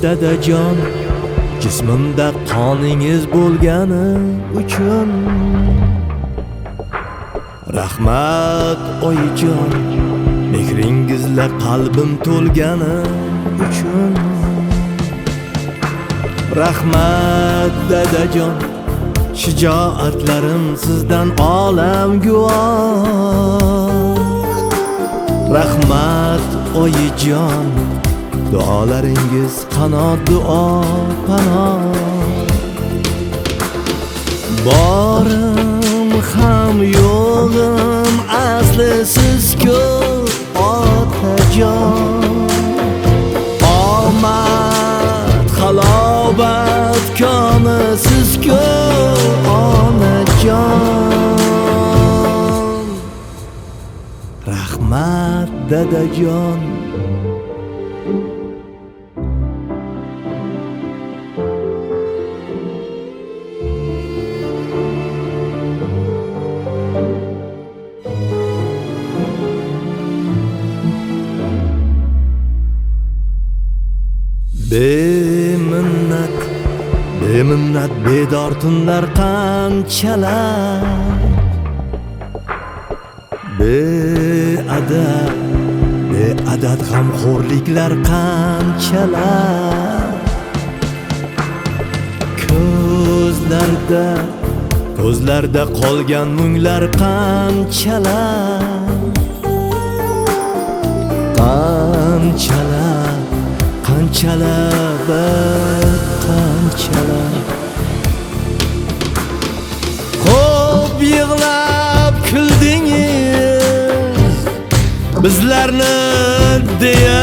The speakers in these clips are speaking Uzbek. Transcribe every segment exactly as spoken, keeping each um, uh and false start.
dadajon, jismimda qoningiz bo'lgani uchun. Rahmat oyijon, mehringizla qalbim to'lgani uchun. Rahmat dadajon, shijoatlarim sizdan olam guvoh. Rahmat oyijon, duolaringiz qanot duo panoh. Borim ham yo'g'im asli siz-ku otajon. Omad halovat koni siz-ku onajon. Rahmat dadajon. Beminnat, beminnat bedor tunlar qanchalar. Beadad, beadad g'amxo'rliklar qanchalar. Ko'zlarda, ko'zlarda qolgan munglar qanchalar. Qanchalar, qanchalar, qanchalar. Xo'p yig'lab kuldingiz bizlarni deya,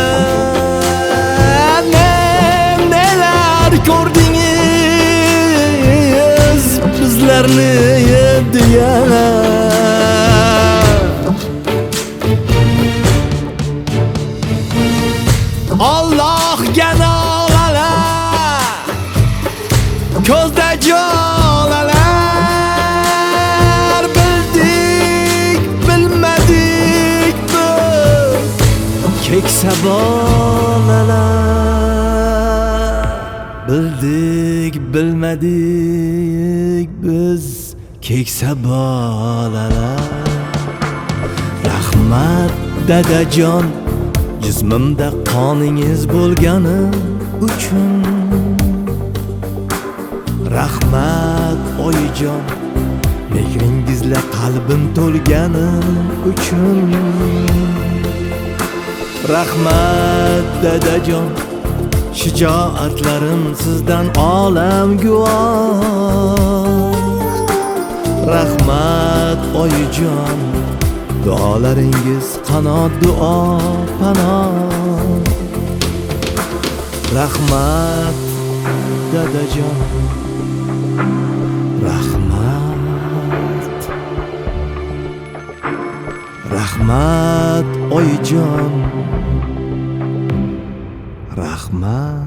nelar ko'rdingiz bizlarni deya. Allohga nolalar, ko'zda jolalar. Bildik, bilmadik biz keksa bolalar. Bildik, bilmadik biz keksa bolalar. Rahmat dadajon, jismimda qoningiz bo'lgani uchun. Rahmat oyijon, mehringizla qalbim to'lgani uchun. Rahmat dadajon, shijoatlarim sizdan olam guvoh. Rahmat oyijon, duolaringiz qanot duo panoh. Rahmat dadajon, rahmat. Rahmat oyijon, rahmat.